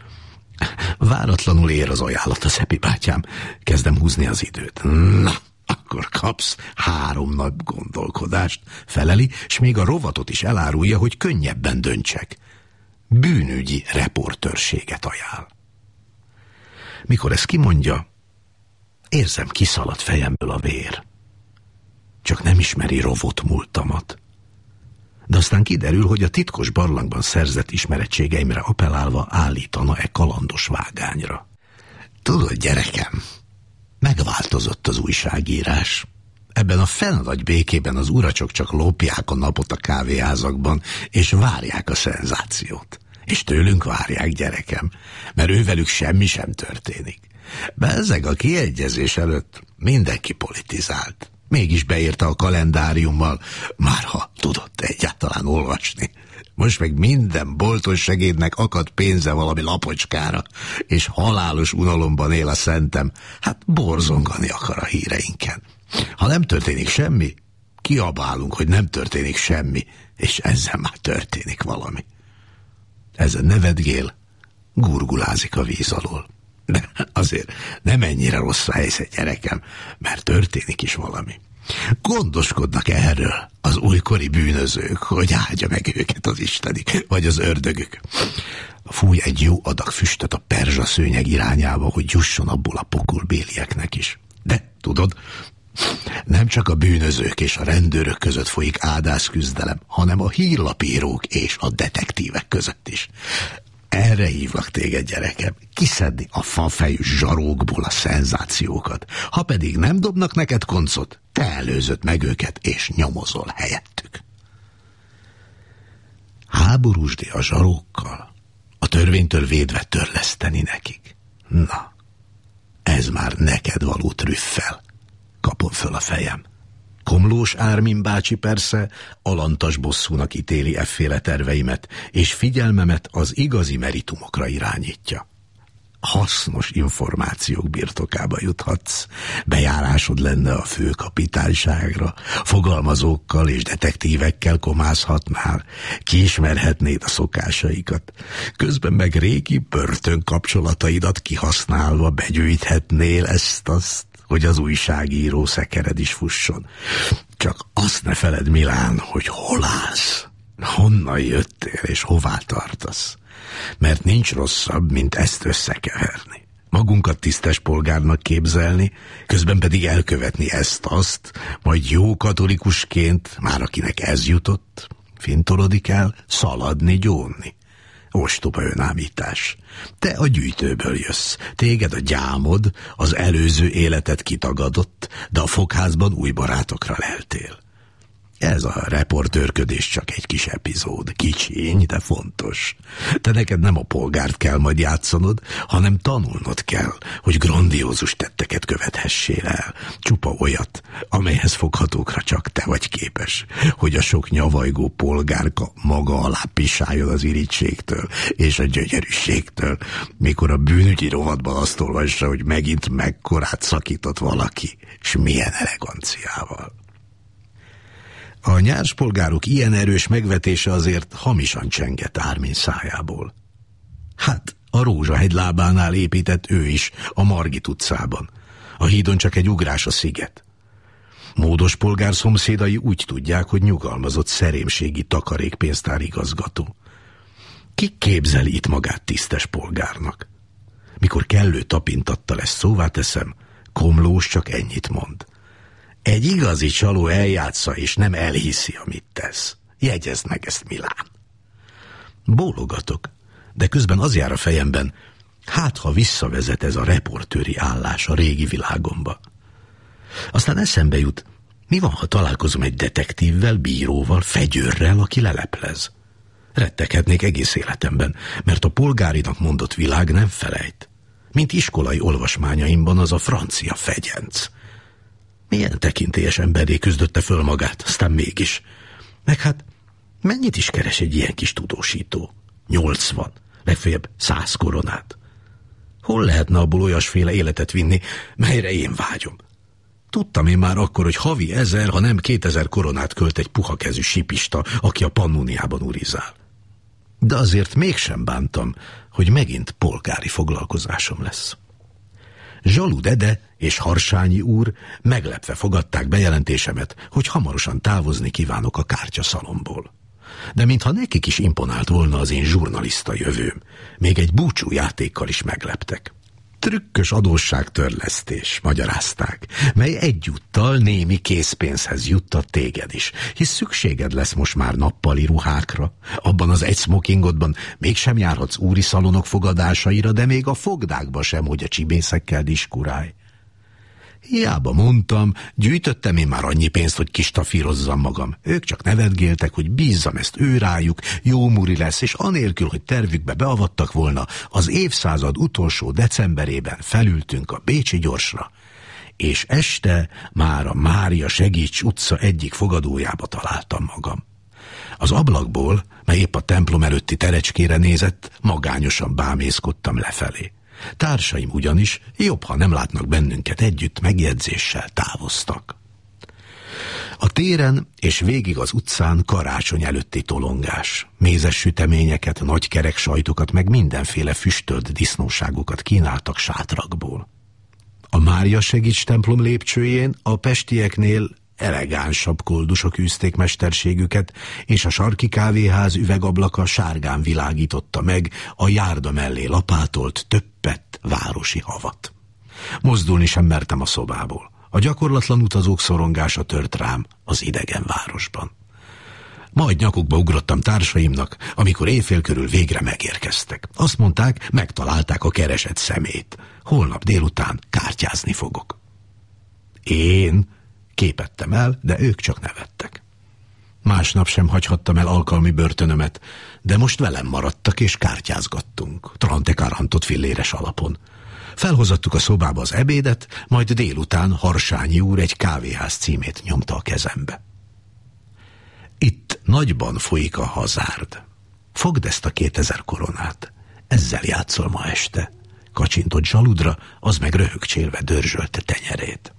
Váratlanul ér az ajánlata, Szepi bátyám. Kezdem húzni az időt. Na, akkor kapsz három nap gondolkodást, feleli, s még a rovatot is elárulja, hogy könnyebben döntsek. Bűnügyi reportőrséget ajánl. Mikor ezt kimondja, érzem, kiszalad fejemből a vér. Csak nem ismeri rovott múltamat. De aztán kiderül, hogy a titkos barlangban szerzett ismerettségeimre appellálva állítana-e kalandos vágányra. Tudod, gyerekem, megváltozott az újságírás. Ebben a felnagy békében az uracsok csak lopják a napot a kávéházakban, és várják a szenzációt. És tőlünk várják, gyerekem, mert ővelük semmi sem történik. Bezzeg a kiegyezés előtt mindenki politizált. Mégis beírta a kalendáriummal, már ha tudott egyáltalán olvasni. Most meg minden boltos segédnek akad pénze valami lapocskára, és halálos unalomban él a szentem, hát borzongani akar a híreinken. Ha nem történik semmi, kiabálunk, hogy nem történik semmi, és ezzel már történik valami. Ezen nevetgél, gurgulázik a víz alól. De azért nem ennyire rossz a helyzet, gyerekem, mert történik is valami. Gondoskodnak erről az újkori bűnözők, hogy áldja meg őket az istenik, vagy az ördögük. Fúj egy jó adag füstöt a perzsa szőnyeg irányába, hogy jusson abból a pokolbélieknek is. De tudod, nem csak a bűnözők és a rendőrök között folyik áldász küzdelem, hanem a hírlapírók és a detektívek között is. Erre hívlak téged, gyerekem. Kiszedni a fafejű zsarókból a szenzációkat. Ha pedig nem dobnak neked koncot, te előzöd meg őket, és nyomozol helyettük. Háborúsdi a zsarókkal, a törvénytől védve törleszteni nekik. Na, ez már neked való trüffel. Kapom föl a fejem. Komlós Ármin bácsi persze alantas bosszúnak ítéli efféle terveimet, és figyelmemet az igazi meritumokra irányítja. Hasznos információk birtokába juthatsz. Bejárásod lenne a főkapitányságra, fogalmazókkal és detektívekkel komázhatnál, kiismerhetnéd a szokásaikat, közben meg régi börtön kapcsolataidat kihasználva begyűjthetnél ezt-azt, hogy az újságíró szekered is fusson. Csak azt ne feled, Milán, hogy hol állsz, honnan jöttél és hová tartasz. Mert nincs rosszabb, mint ezt összekeverni. Magunkat tisztes polgárnak képzelni, közben pedig elkövetni ezt-azt, majd jó katolikusként, már akinek ez jutott, fintorodik el, szaladni, gyónni. Ostoba önállítás. Te a gyűjtőből jössz, téged a gyámod, az előző életet kitagadott, de a fogházban új barátokra leltél. Ez a reportőrködés csak egy kis epizód, kicsiny, de fontos. Te neked nem a polgárt kell majd játszanod, hanem tanulnod kell, hogy grandiózus tetteket követhessél el. Csupa olyat, amelyhez foghatókra csak te vagy képes, hogy a sok nyavajgó polgárka maga alá pisáljon az irítségtől és a gyönyörűségtől, mikor a bűnügyi rovatban azt olvassa, hogy megint mekkorát szakított valaki, s milyen eleganciával. A nyárspolgárok ilyen erős megvetése azért hamisan csengett Ármin szájából. Hát, a Rózsahegy lábánál épített ő is, a Margit utcában. A hídon csak egy ugrás a sziget. Módos polgár szomszédai úgy tudják, hogy nyugalmazott szerémségi takarékpénztár igazgató. Ki képzeli itt magát tisztes polgárnak? Mikor kellő tapintattal ezt szóvá teszem, Komlós csak ennyit mond. Egy igazi csaló eljátsza, és nem elhiszi, amit tesz. Jegyezd meg ezt, Milán. Bólogatok, de közben az jár a fejemben, hát ha visszavezet ez a reportőri állás a régi világomba. Aztán eszembe jut, mi van, ha találkozom egy detektívvel, bíróval, fegyőrrel, aki leleplez? Retteghetnék egész életemben, mert a polgárinak mondott világ nem felejt. Mint iskolai olvasmányaimban az a francia fegyenc. Milyen tekintélyes emberré küzdötte föl magát, aztán mégis. Meg hát, mennyit is keres egy ilyen kis tudósító? Nyolcvan, legfeljebb száz koronát. Hol lehetne abból olyasféle életet vinni, melyre én vágyom? Tudtam én már akkor, hogy havi ezer, ha nem kétezer koronát költ egy puhakezű sipista, aki a Pannóniában urizál. De azért mégsem bántam, hogy megint polgári foglalkozásom lesz. Zsalud Dede és Harsányi úr meglepve fogadták bejelentésemet, hogy hamarosan távozni kívánok a kártyaszalomból. De mintha nekik is imponált volna az én zsurnalista jövőm, még egy búcsújátékkal is megleptek. Trükkös adósságtörlesztés, magyarázták, mely egyúttal némi készpénzhez juttat téged is, hisz szükséged lesz most már nappali ruhákra. Abban az egy smokingodban mégsem járhatsz úri szalonok fogadásaira, de még a fogdákba sem, hogy a csibészekkel diskurálj. Hiába mondtam, gyűjtöttem én már annyi pénzt, hogy kistafírozzam magam. Ők csak nevetgéltek, hogy bízzam ezt ő rájuk, jó muri lesz, és anélkül, hogy tervükbe beavattak volna, az évszázad utolsó decemberében felültünk a Bécsi Gyorsra, és este már a Mária Segíts utca egyik fogadójába találtam magam. Az ablakból, mely épp a templom előtti terecskére nézett, magányosan bámészkodtam lefelé. Társaim ugyanis, jobb, ha nem látnak bennünket együtt, megjegyzéssel távoztak. A téren és végig az utcán karácsony előtti tolongás, mézes süteményeket, nagy kerek sajtokat, meg mindenféle füstölt disznóságokat kínáltak sátrakból. A Mária Segíts templom lépcsőjén a pestieknél elegánsabb koldusok űzték mesterségüket, és a sarki kávéház üvegablaka sárgán világította meg a járda mellé lapátolt, töppett városi havat. Mozdulni sem mertem a szobából. A gyakorlatlan utazók szorongása tört rám az idegen városban. Majd nyakukba ugrottam társaimnak, amikor éjfél körül végre megérkeztek. Azt mondták, megtalálták a keresett szemét. Holnap délután kártyázni fogok. Én képettem el, de ők csak nevettek. Másnap sem hagyhattam el alkalmi börtönömet, de most velem maradtak és kártyázgattunk, trante-karantot filléres alapon. Felhozattuk a szobába az ebédet, majd délután Harsányi úr egy kávéház címét nyomta a kezembe. Itt nagyban folyik a hazárd. Fogd ezt a kétezer koronát, ezzel játszol ma este. Kacsintott zsaludra, az meg röhögcsélve dörzsölte tenyerét.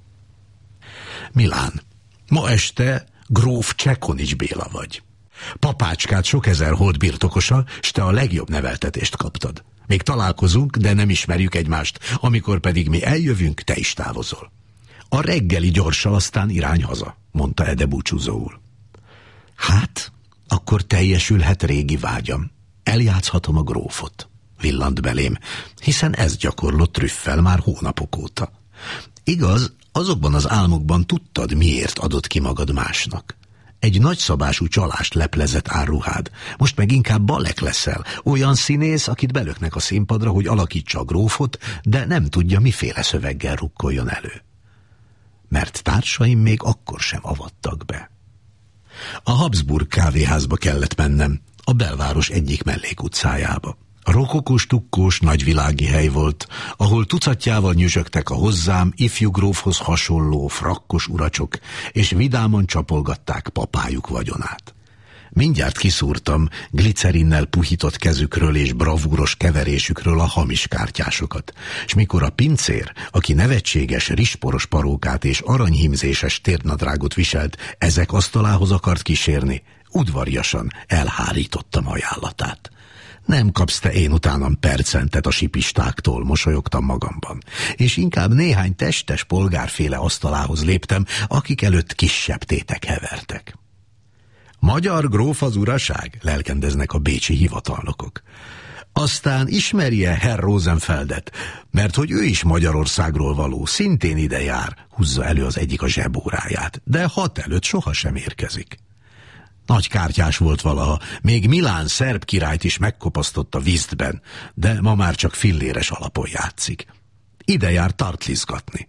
Milán, ma este gróf Csekonics Béla vagy. Papácskát sok ezer hold birtokosa, s te a legjobb neveltetést kaptad. Még találkozunk, de nem ismerjük egymást, amikor pedig mi eljövünk, te is távozol. A reggeli gyorssal aztán irány haza, mondta Ede búcsúzóul. Hát, akkor teljesülhet régi vágyam. Eljátszhatom a grófot, villant belém, hiszen ez gyakorlott Trüffel már hónapok óta. Igaz, azokban az álmokban tudtad, miért adott ki magad másnak. Egy nagyszabású csalást leplezett árruhád, most meg inkább balek leszel, olyan színész, akit belöknek a színpadra, hogy alakítsa a grófot, de nem tudja, miféle szöveggel rukkoljon elő. Mert társaim még akkor sem avattak be. A Habsburg kávéházba kellett mennem, a belváros egyik mellékutcájába. Rokokós, tukkós, nagyvilági hely volt, ahol tucatjával nyüzsögtek a hozzám ifjú grófhoz hasonló frakkos uracsok, és vidáman csapolgatták papájuk vagyonát. Mindjárt kiszúrtam glicerinnel puhított kezükről és bravúros keverésükről a hamis kártyásokat, s mikor a pincér, aki nevetséges risporos parókát és aranyhímzéses térdnadrágot viselt, ezek asztalához akart kísérni, udvariasan elhárítottam ajánlatát. Nem kapsz te én utánam percentet a sipistáktól, mosolyogtam magamban, és inkább néhány testes polgárféle asztalához léptem, akik előtt kisebb tétek hevertek. Magyar gróf az uraság? Lelkendeznek a bécsi hivatalnokok. Aztán ismerje Herr Rosenfeldet, mert hogy ő is Magyarországról való, szintén ide jár, húzza elő az egyik a zsebóráját, de hat előtt sohasem érkezik. Nagy kártyás volt valaha, még Milán szerb királyt is megkopasztott a vízben, de ma már csak filléres alapon játszik. Ide jár tartlizgatni.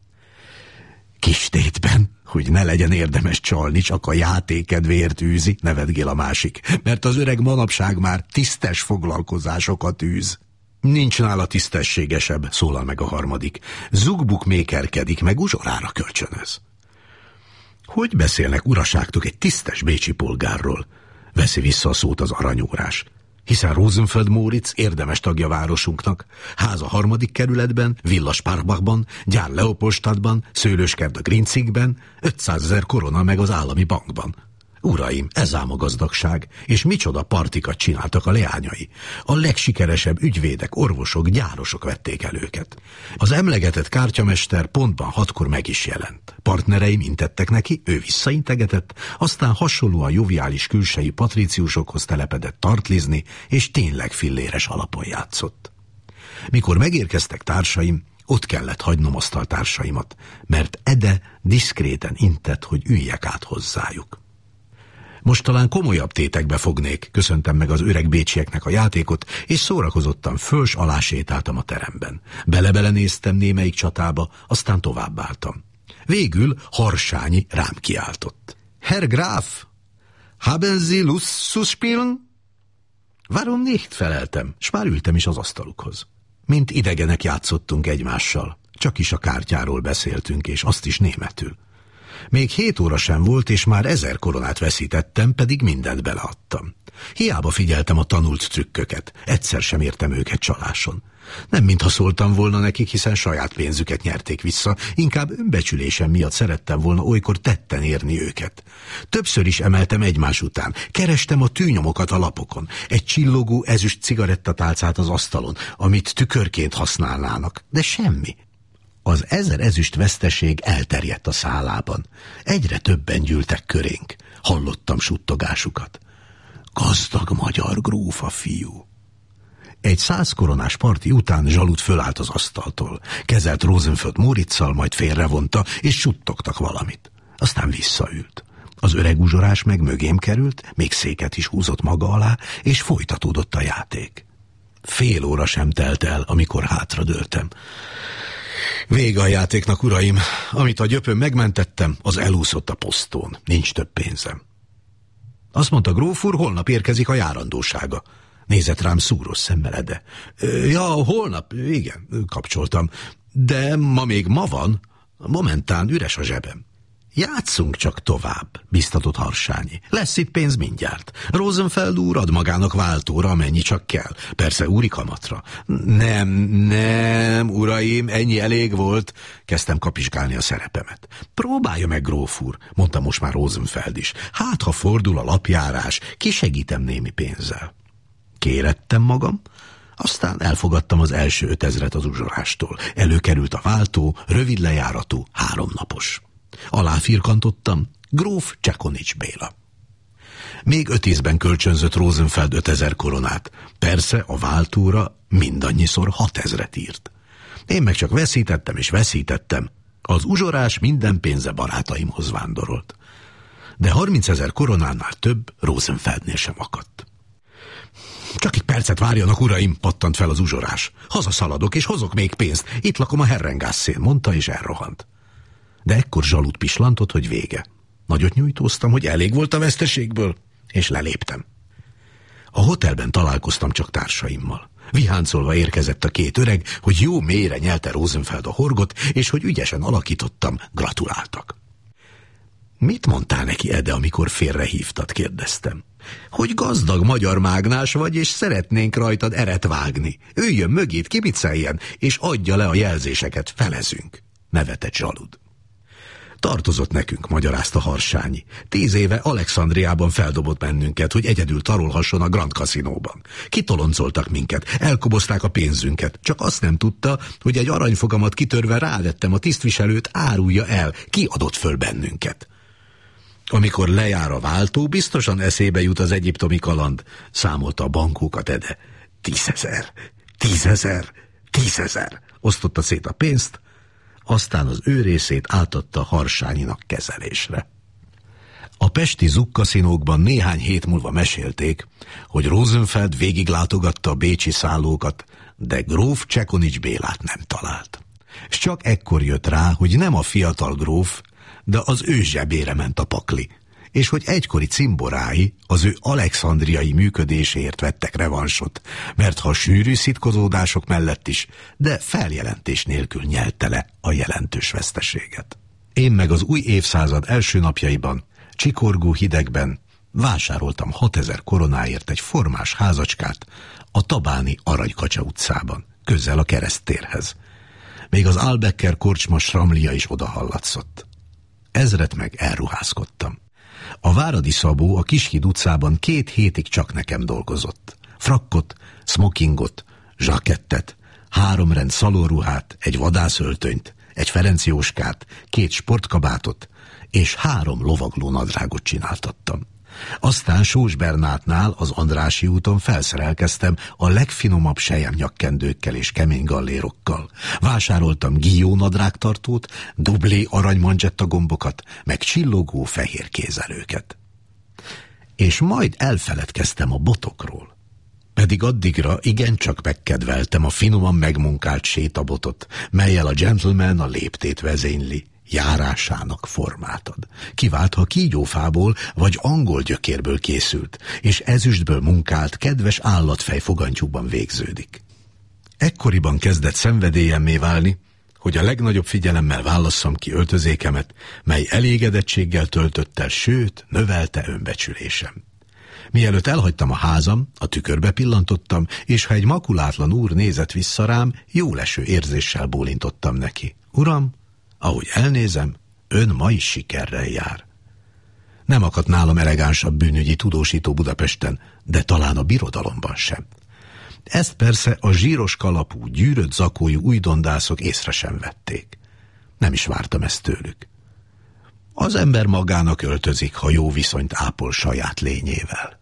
Kistétben, hogy ne legyen érdemes csalni, csak a játékedvéért űzi, nevetgél a másik, mert az öreg manapság már tisztes foglalkozásokat űz. Nincs nála tisztességesebb, szólal meg a harmadik. Zugbuk mékerkedik, meg uzsorára kölcsönöz. Hogy beszélnek uraságtok egy tisztes bécsi polgárról? Veszi vissza a szót az aranyórás. Hiszen Rosenfeld Móricz érdemes tagja városunknak, ház a harmadik kerületben, villa Sparbachban, gyár Leopoldstadtban, szőlőskert a Grinzigben, ötszázezer korona meg az állami bankban. Uraim, ez ám a gazdagság, és micsoda partikat csináltak a leányai. A legsikeresebb ügyvédek, orvosok, gyárosok vették el őket. Az emlegetett kártyamester pontban hatkor meg is jelent. Partnereim intettek neki, ő visszaintegetett, aztán hasonlóan joviális külsejű patríciusokhoz telepedett tartlizni, és tényleg filléres alapon játszott. Mikor megérkeztek társaim, ott kellett hagynom asztaltársaimat, mert Ede diszkréten intett, hogy üljek át hozzájuk. Most talán komolyabb tétekbe fognék, köszöntem meg az öreg bécsieknek a játékot, és szórakozottan föls alá sétáltam a teremben. Bele-bele néztem némelyik csatába, aztán továbbáltam. Végül Harsányi rám kiáltott. Herr Graf, haben Sie Lust zu spielen? Warum nicht, feleltem, s már ültem is az asztalukhoz. Mint idegenek játszottunk egymással, csak is a kártyáról beszéltünk, és azt is németül. Még hét óra sem volt, és már ezer koronát veszítettem, pedig mindent beleadtam. Hiába figyeltem a tanult trükköket, egyszer sem értem őket csaláson. Nem mintha szóltam volna nekik, hiszen saját pénzüket nyerték vissza, inkább önbecsülésem miatt szerettem volna olykor tetten érni őket. Többször is emeltem egymás után, kerestem a tűnyomokat a lapokon, egy csillogó ezüst cigarettatálcát az asztalon, amit tükörként használnának, de semmi. Az ezer ezüst veszteség elterjedt a szálában. Egyre többen gyűltek körénk. Hallottam suttogásukat. Gazdag magyar gróf a fiú. Egy száz koronás parti után Zsalut fölállt az asztaltól. Kezelt Rosenfeld Móriczal, majd félrevonta, és suttogtak valamit. Aztán visszaült. Az öreg uzsorás meg mögém került, még széket is húzott maga alá, és folytatódott a játék. Fél óra sem telt el, amikor hátradőltem. Vége a játéknak, uraim. Amit a gyöpön megmentettem, az elúszott a posztón. Nincs több pénzem. Azt mondta gróf úr, holnap érkezik a járandósága. Nézett rám szúros szemmel Ede. Ja, holnap, igen, kapcsoltam. De ma még ma van, momentán üres a zsebem. Játszunk csak tovább, biztatott Harsányi. Lesz itt pénz mindjárt. Rosenfeld úr ad magának váltóra, amennyi csak kell. Persze úri kamatra. Nem, nem, uraim, ennyi elég volt. Kezdtem kapizsgálni a szerepemet. Próbálja meg, gróf úr, mondta most már Rosenfeld is. Hát, ha fordul a lapjárás, kisegítem némi pénzzel. Kérettem magam, aztán elfogadtam az első ötezret az uzsorástól. Előkerült a váltó, rövid lejáratú, háromnapos. Aláfirkantottam, gróf Csekonics Béla. Még öt észben kölcsönzött Rosenfeld ötezer koronát. Persze a váltóra mindannyiszor hatezret írt. Én meg csak veszítettem és veszítettem. Az uzsorás minden pénze barátaimhoz vándorolt. De harmincezer koronánál több Rosenfeldnél sem akadt. Csak egy percet várjanak, uraim, pattant fel az uzsorás. Hazaszaladok és hozok még pénzt. Itt lakom a Herrengásszén, mondta és elrohant. De ekkor zsalut pislantott, hogy vége. Nagyot nyújtóztam, hogy elég volt a veszteségből, és leléptem. A hotelben találkoztam csak társaimmal. Viháncolva érkezett a két öreg, hogy jó mélyre nyelte Rosenfeld a horgot, és hogy ügyesen alakítottam, gratuláltak. Mit mondtál neki, Ede, amikor félrehívtad, kérdeztem. Hogy gazdag magyar mágnás vagy, és szeretnénk rajtad eret vágni. Üljön mögét, kibicceljen, és adja le a jelzéseket, felezünk. Nevetett zsalud. Tartozott nekünk, magyarázta Harsányi. Tíz éve Alexandriában feldobott bennünket, hogy egyedül tarolhasson a Grand Casinóban. Kitoloncoltak minket, elkobozták a pénzünket. Csak azt nem tudta, hogy egy aranyfogamat kitörve rávettem a tisztviselőt, árulja el, ki adott föl bennünket. Amikor lejár a váltó, biztosan eszébe jut az egyiptomi kaland, számolta a bankókat Ede. Tízezer, tízezer, tízezer. Osztotta szét a pénzt, aztán az ő részét átadta Harsányinak kezelésre. A pesti zukkaszinókban néhány hét múlva mesélték, hogy Rosenfeld végiglátogatta a bécsi szállókat, de gróf Csekonics Bélát nem talált. S csak ekkor jött rá, hogy nem a fiatal gróf, de az ő zsebére ment a pakli, és hogy egykori cimborái az ő alexandriai működéséért vettek revansot, mert ha sűrű szitkozódások mellett is, de feljelentés nélkül nyelte le a jelentős veszteséget. Én meg az új évszázad első napjaiban, csikorgó hidegben vásároltam hatezer koronáért egy formás házacskát a tabáni Aranykacsa utcában, közel a Kereszttérhez. Még az Albecker korcsma sramlia is odahallatszott. Ezret meg elruházkodtam. A Váradi Szabó a Kishíd utcában két hétig csak nekem dolgozott. Frakkot, smokingot, zsakettet, három rend szalonruhát, egy vadászöltönyt, egy Ferenc Jóskát, két sportkabátot és három lovagló nadrágot csináltattam. Aztán Sós Bernátnál az Andrássy úton felszerelkeztem a legfinomabb selyemnyakkendőkkel és kemény gallérokkal. Vásároltam Guillaume nadrágtartót, dublé aranymanzsetta gombokat, meg csillogó fehér kézelőket. És majd elfeledkeztem a botokról. Pedig addigra igencsak megkedveltem a finoman megmunkált sétabotot, mellyel a gentleman a léptét vezényli, járásának formát ad. Kivált, ha kígyófából vagy angol gyökérből készült, és ezüstből munkált, kedves állatfej fogantyúban végződik. Ekkoriban kezdett szenvedélyemmé válni, hogy a legnagyobb figyelemmel válasszam ki öltözékemet, mely elégedettséggel töltött el, sőt, növelte önbecsülésem. Mielőtt elhagytam a házam, a tükörbe pillantottam, és ha egy makulátlan úr nézett vissza rám, jóleső érzéssel bólintottam neki. Uram, ahogy elnézem, ön ma is sikerrel jár. Nem akadt nálam elegánsabb bűnügyi tudósító Budapesten, de talán a birodalomban sem. Ezt persze a zsíros kalapú, gyűrött zakójú újdondászok észre sem vették. Nem is vártam ezt tőlük. Az ember magának öltözik, ha jó viszonyt ápol saját lényével.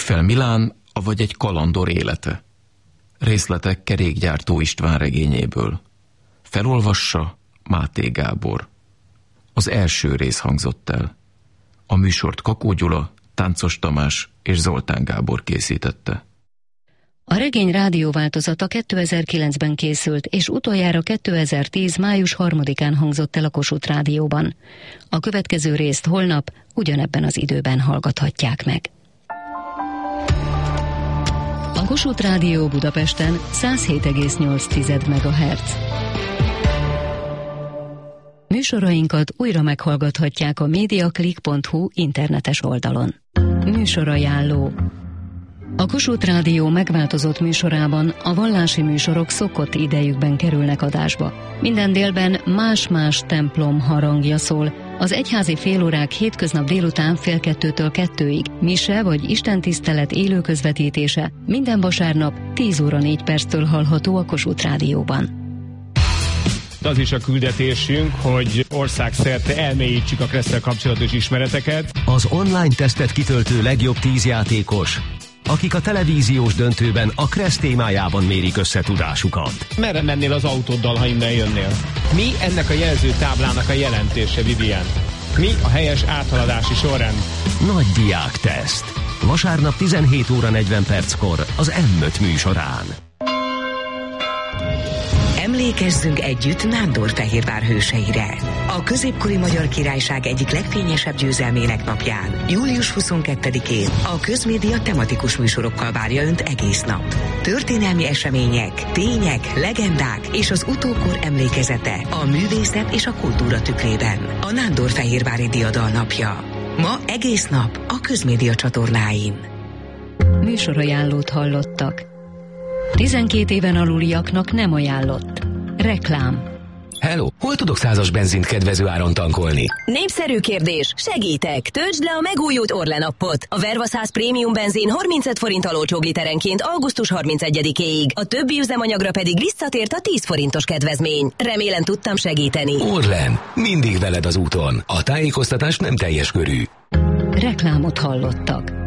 Trüffel Milán, avagy egy kalandor élete. Részletek Kerékgyártó István regényéből. Felolvassa Máté Gábor. Az első rész hangzott el. A műsort Kakó Gyula, Táncos Tamás és Zoltán Gábor készítette. A regény rádióváltozata kétezer-kilencben készült, és utoljára kétezer-tíz. május harmadikán hangzott el a Kossuth Rádióban. A következő részt holnap ugyanebben az időben hallgathatják meg. A Kossuth Rádió Budapesten száz hét egész nyolc megahertz. Műsorainkat újra meghallgathatják a mediaclick pont hu internetes oldalon. Műsorajánló. A Kossuth Rádió megváltozott műsorában a vallási műsorok szokott idejükben kerülnek adásba. Minden délben más-más templom harangja szól. Az egyházi félórák hétköznap délután fél kettőtől kettőig, mise vagy istentisztelet élő közvetítése minden vasárnap tíz óra négy perctől hallható a Kossuth Rádióban. Az is a küldetésünk, hogy országszerte elmélyítsük a Kresszel kapcsolatos ismereteket. Az online tesztet kitöltő legjobb tíz játékos, akik a televíziós döntőben a Kressz témájában mérik össze tudásukat. Merre mennél az autóddal, ha innen jönnél? Mi ennek a jelzőtáblának a jelentése, Vivian? Mi a helyes áthaladási sorrend? Nagy diákteszt. Vasárnap tizenhét óra negyven perckor az M öt műsorán. Emlékezzünk együtt Nándorfehérvár hőseire. A középkori Magyar Királyság egyik legfényesebb győzelmének napján, július huszonkettedikén a Közmédia tematikus műsorokkal várja Önt egész nap. Történelmi események, tények, legendák és az utókor emlékezete a művészet és a kultúra tükrében. A Nándorfehérvári Diadal napja. Ma egész nap a Közmédia csatornáin. Műsorajánlót hallottak. tizenkét éven aluliaknak nem ajánlott. Reklám. Hello, hol tudok százas benzint kedvező áron tankolni? Népszerű kérdés, segítek! Töltsd le a megújult Orlen appot. A Verva száz prémium benzin harmincöt forinttal olcsóbb literenként augusztus harmincegyedikéig, a többi üzemanyagra pedig visszatért a tíz forintos kedvezmény. Remélem tudtam segíteni. Orlen, mindig veled az úton. A tájékoztatás nem teljes körű. Reklámot hallottak.